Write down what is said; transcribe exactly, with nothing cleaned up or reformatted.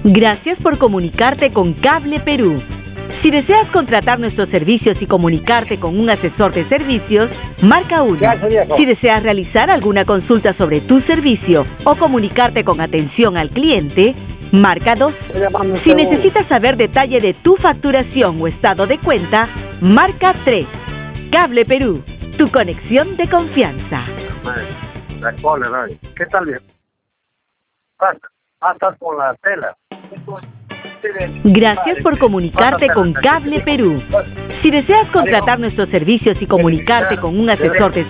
Gracias por comunicarte con Cable Perú. Si deseas contratar nuestros servicios y comunicarte con un asesor de servicios, marca uno. Si deseas realizar alguna consulta sobre tu servicio o comunicarte con atención al cliente, marca dos. Si necesitas saber detalle de tu facturación o estado de cuenta, marca tres. Cable Perú, tu conexión de confianza. ¿Qué tal, bien? Hasta con la tela. Gracias por comunicarte con Cable Perú. Si deseas contratar nuestros servicios y comunicarte con un asesor de